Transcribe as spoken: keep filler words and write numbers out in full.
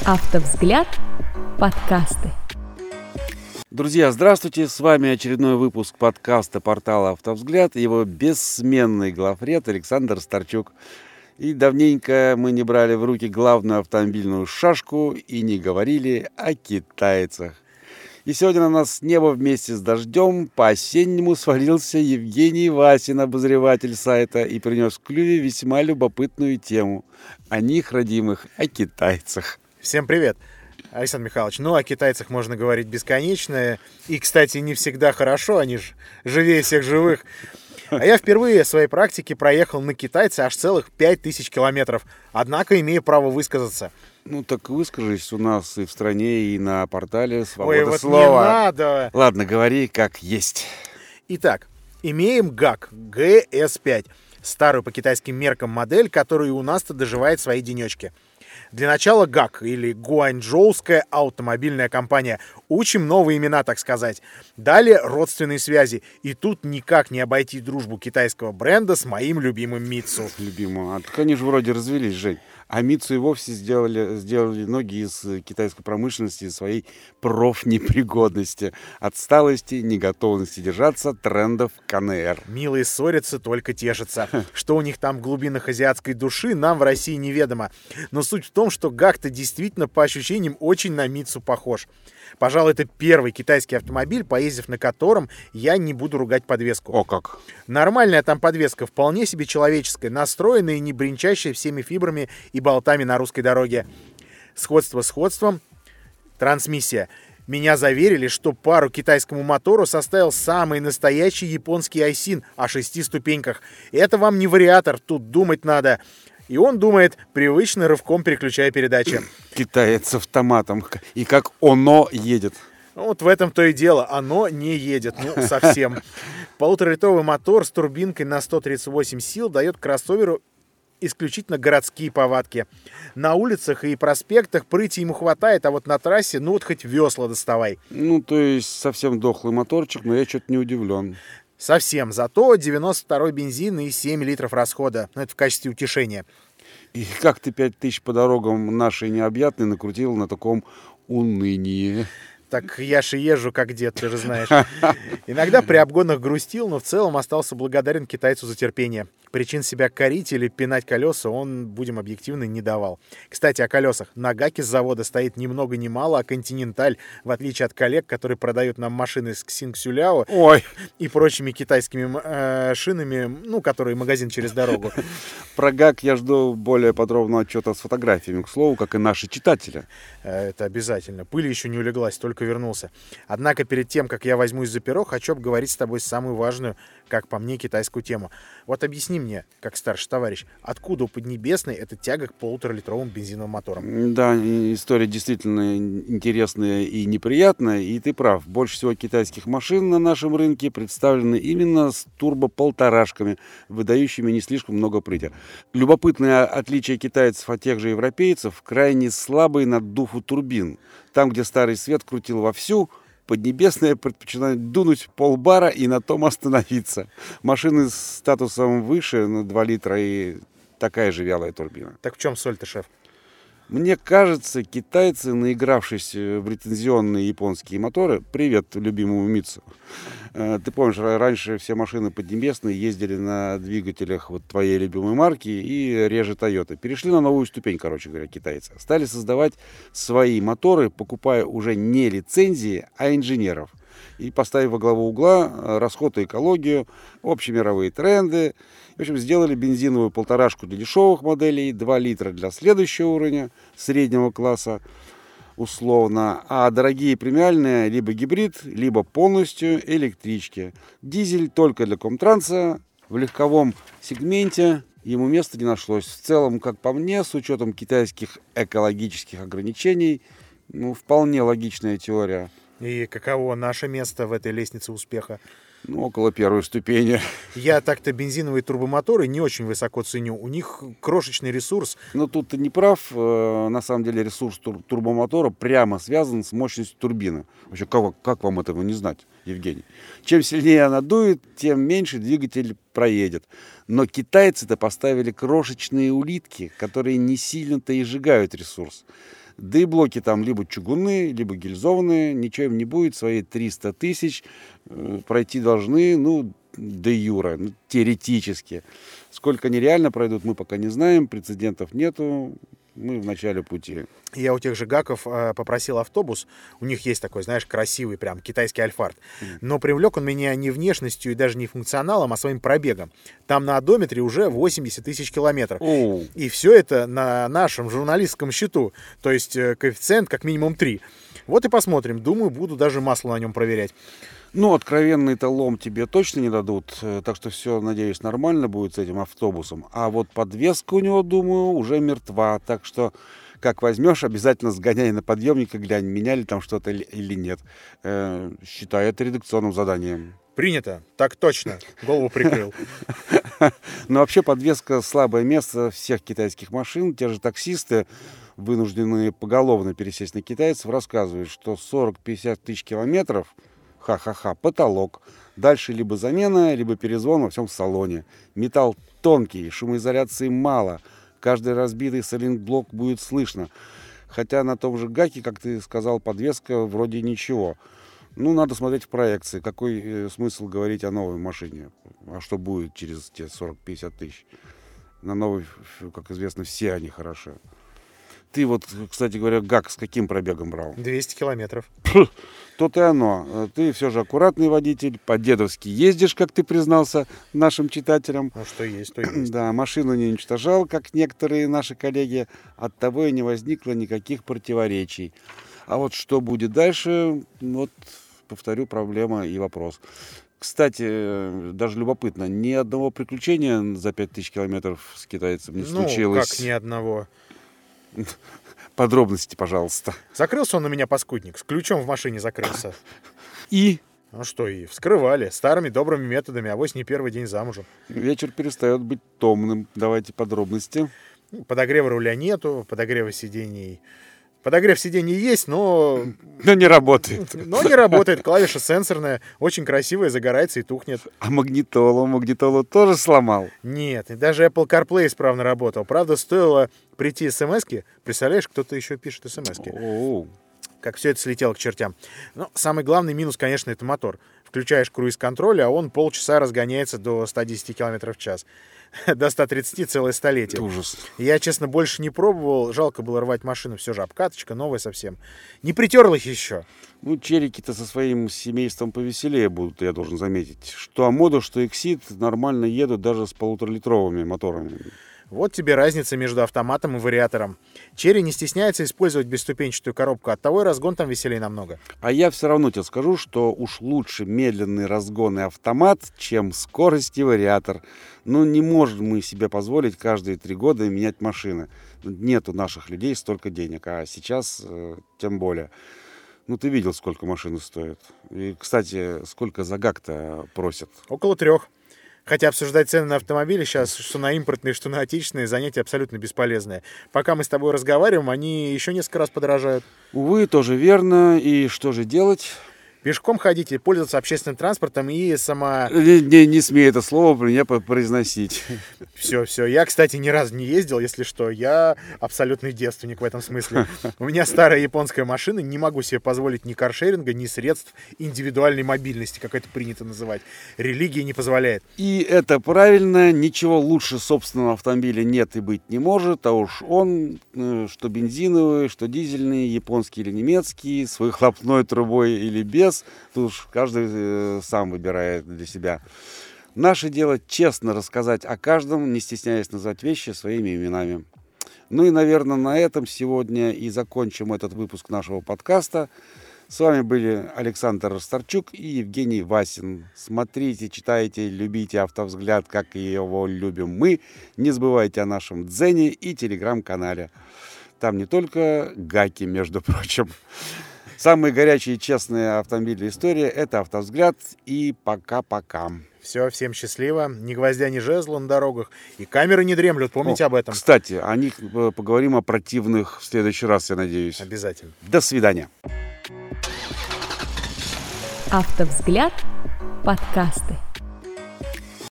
Автовзгляд. Подкасты. Друзья, здравствуйте! С вами очередной выпуск подкаста портала «Автовзгляд» и его бессменный главред Александр Старчук. И давненько мы не брали в руки главную автомобильную шашку и не говорили о китайцах. И сегодня на нас с неба вместе с дождем по-осеннему свалился Евгений Васин, обозреватель сайта, и принес в клюве весьма любопытную тему о них, родимых, о китайцах. Всем привет, Александр Михайлович. Ну, о китайцах можно говорить бесконечно. И, кстати, не всегда хорошо, они же живее всех живых. А я впервые в своей практике проехал на китайца аж целых пять тысяч километров. Однако имею право высказаться. Ну, так выскажись у нас и в стране, и на портале «Свобода Ой, вот слова». не надо. Ладно, говори как есть. Итак, имеем ГАК джи эс пять. Старую по китайским меркам модель, которая у нас-то доживает свои денечки. Для начала ГАК, или Гуанчжоуская автомобильная компания. Учим новые имена, так сказать. Далее родственные связи. И тут никак не обойти дружбу китайского бренда с моим любимым Митсу. Любимого. А так они же вроде развелись, Жень. А Митсу и вовсе сделали, сделали ноги из китайской промышленности, из своей профнепригодности, отсталости, неготовности держаться трендов КНР. Милые ссорятся, только тешатся. Что у них там в глубинах азиатской души, нам в России неведомо. Но суть в том, что ГАК-то действительно по ощущениям очень на Митсу похож. Пожалуй, это первый китайский автомобиль, поездив на котором, я не буду ругать подвеску. О как! Нормальная там подвеска, вполне себе человеческая, настроенная и не бренчащая всеми фибрами и болтами на русской дороге. Сходство сходством. Трансмиссия. Меня заверили, что пару китайскому мотору составил самый настоящий японский Айсин о шести ступеньках. Это вам не вариатор, тут думать надо. И он думает, привычно рывком переключая передачи. Китаец с автоматом. И как оно едет. Ну, вот в этом-то и дело. Оно не едет. Ну, совсем. Полуторалитровый мотор с турбинкой на сто тридцать восемь сил дает кроссоверу исключительно городские повадки. На улицах и проспектах прыти ему хватает, а вот на трассе, ну вот хоть весла доставай. Ну, то есть совсем дохлый моторчик, но я что-то не удивлен. Совсем. Зато девяносто второй бензин и семь литров расхода. Это в качестве утешения. И как ты пять тысяч по дорогам нашей необъятной накрутил на таком унынии? Так я же езжу как дед, ты же знаешь. Иногда при обгонах грустил, но в целом остался благодарен китайцу за терпение. Причин себя корить или пинать колеса он, будем объективны, не давал. Кстати, о колесах. На ГАКе с завода стоит ни много ни мало, а Континенталь, в отличие от коллег, которые продают нам машины с Ксинг-Сюляо Ой. и прочими китайскими э, шинами, ну, которые магазин через дорогу. Про ГАК я жду более подробного отчета с фотографиями, к слову, как и наши читатели. Это обязательно. Пыль еще не улеглась, только вернулся. Однако перед тем, как я возьмусь за перо, хочу обговорить с тобой самую важную, как по мне, китайскую тему. Вот объясни мне, как старший товарищ, откуда у Поднебесной эта тяга к полуторалитровым бензиновым моторам? Да, история действительно интересная и неприятная, и ты прав. Больше всего китайских машин на нашем рынке представлены именно с турбо-полторашками, выдающими не слишком много прыти. Любопытное отличие китайцев от тех же европейцев — крайне слабый наддув у турбин. Там, где старый свет крутил вовсю, Поднебесная предпочитает дунуть полбара и на том остановиться. Машины с статусом выше на два литра и такая же вялая турбина. Так в чем соль-то, шеф? Мне кажется, китайцы, наигравшись в лицензионные японские моторы, привет любимому Митсу. Ты помнишь, раньше все машины Поднебесные ездили на двигателях вот твоей любимой марки и реже Тойоты. Перешли на новую ступень, короче говоря, китайцы. Стали создавать свои моторы, покупая уже не лицензии, а инженеров. И поставив во главу угла расход и экологию, общемировые тренды. В общем, сделали бензиновую полторашку для дешевых моделей, два литра для следующего уровня, среднего класса, условно. А дорогие премиальные либо гибрид, либо полностью электрички. Дизель только для комтранса. В легковом сегменте ему места не нашлось. В целом, как по мне, с учетом китайских экологических ограничений, ну, вполне логичная теория. И каково наше место в этой лестнице успеха? Ну, около первой ступени. Я так-то бензиновые турбомоторы не очень высоко ценю. У них крошечный ресурс. Но тут ты не прав. На самом деле ресурс тур- турбомотора прямо связан с мощностью турбины. Вообще, как, как вам этого не знать, Евгений? Чем сильнее она дует, тем меньше двигатель проедет. Но китайцы-то поставили крошечные улитки, которые не сильно-то и сжигают ресурс. Да и блоки там либо чугунные, либо гильзованные, ничего им не будет, свои триста тысяч э, пройти должны, ну, де юре, ну, теоретически. Сколько они реально пройдут, мы пока не знаем, прецедентов нету, мы в начале пути. Я у тех же гаков э, попросил автобус, у них есть такой, знаешь, красивый прям китайский Альфард, но привлек он меня не внешностью и даже не функционалом, а своим пробегом. Там на одометре уже восемьдесят тысяч километров. Оу. И все это на нашем журналистском счету, то есть э, коэффициент как минимум три. Вот и посмотрим, думаю, буду даже масло на нем проверять. Ну, откровенный талон тебе точно не дадут, так что все, надеюсь, нормально будет с этим автобусом. А вот подвеска у него, думаю, уже мертва, так что, как возьмешь, обязательно сгоняй на подъемник и глянь, меняли там что-то или нет. Э, считай это редакционным заданием. Принято, так точно, голову прикрыл. Но вообще подвеска слабое место всех китайских машин. Те же таксисты, вынужденные поголовно пересесть на китайцев, рассказывают, что сорок-пятьдесят тысяч километров ха-ха-ха, потолок. Дальше либо замена, либо перезвон во всем салоне. Металл тонкий, шумоизоляции мало. Каждый разбитый сайлент-блок будет слышно. Хотя на том же гаке, как ты сказал, подвеска вроде ничего. Ну, надо смотреть в проекции. Какой э, смысл говорить о новой машине? А что будет через те сорок-пятьдесят тысяч? На новой, как известно, все они хороши. Ты вот, кстати говоря, гак с каким пробегом брал? двести километров. То-то и оно. Ты все же аккуратный водитель, по-дедовски ездишь, как ты признался нашим читателям. Ну, что есть, то есть. Да, машину не уничтожал, как некоторые наши коллеги. Оттого и не возникло никаких противоречий. А вот что будет дальше, вот, повторю, проблема и вопрос. Кстати, даже любопытно, ни одного приключения за пять тысяч километров с китайцем не Ну, случилось. как ни одного. Подробности, пожалуйста. Закрылся он у меня паскудник, с ключом в машине закрылся. И Ну что, и вскрывали старыми добрыми методами, авось не первый день замужем. вечер перестает быть томным. Давайте подробности. Подогрева руля нету, подогрева сидений... Подогрев сидений есть, но... Но не работает. Но не работает. Клавиша сенсорная, очень красивая, загорается и тухнет. А магнитолу? Магнитолу тоже сломал? Нет, и даже Apple CarPlay исправно работал. Правда, стоило прийти смс-ки. Представляешь, кто-то еще пишет смс-ки. Оу. Как все это слетело к чертям. Но самый главный минус, конечно, это мотор. Включаешь круиз-контроль, а он полчаса разгоняется до ста десяти километров в час. До ста тридцати целое столетие. Ужас. Я, честно, больше не пробовал. Жалко было рвать машину. Все же обкаточка новая совсем. Не притерлась еще. Ну, черики-то со своим семейством повеселее будут, я должен заметить. Что Амода, что Exit нормально едут даже с полуторалитровыми моторами. Вот тебе разница между автоматом и вариатором. Черри не стесняется использовать бесступенчатую коробку, оттого и разгон там веселее намного. А я все равно тебе скажу, что уж лучше медленный разгон и автомат, чем скорость и вариатор. Ну, не можем мы себе позволить каждые три года менять машины. Нет у наших людей столько денег, а сейчас э, тем более. Ну, ты видел, сколько машины стоят. И, кстати, сколько за гак-то просят? Около трех. Хотя обсуждать цены на автомобили сейчас, что на импортные, что на отечественные, занятие абсолютно бесполезное. Пока мы с тобой разговариваем, они еще несколько раз подорожают. Увы, тоже верно. И что же делать? Пешком ходить и пользоваться общественным транспортом и сама... Не, не, не смей это слово про меня произносить. Все, все. Я, кстати, ни разу не ездил, если что. Я абсолютный девственник в этом смысле. У меня старая японская машина, не могу себе позволить ни каршеринга, ни средств индивидуальной мобильности, как это принято называть. Религия не позволяет. И это правильно. Ничего лучше собственного автомобиля нет и быть не может. А уж он, что бензиновый, что дизельный, японский или немецкий, с выхлопной трубой или без, тут уж каждый э, сам выбирает для себя. Наше дело честно рассказать о каждом, не стесняясь назвать вещи своими именами. Ну и, наверное, на этом сегодня и закончим этот выпуск нашего подкаста. С вами были Александр Расторчук и Евгений Васин. Смотрите, читайте, любите «Автовзгляд», как его любим мы. Не забывайте о нашем Дзене и Телеграм-канале. Там не только гаки, между прочим. Самые горячие и честные автомобильные истории – это «Автовзгляд». И пока-пока. Все, всем счастливо. Ни гвоздя, ни жезла на дорогах. И камеры не дремлют, помните О, об этом. Кстати, о них поговорим, о противных, в следующий раз, я надеюсь. Обязательно. До свидания. «Автовзгляд» подкасты.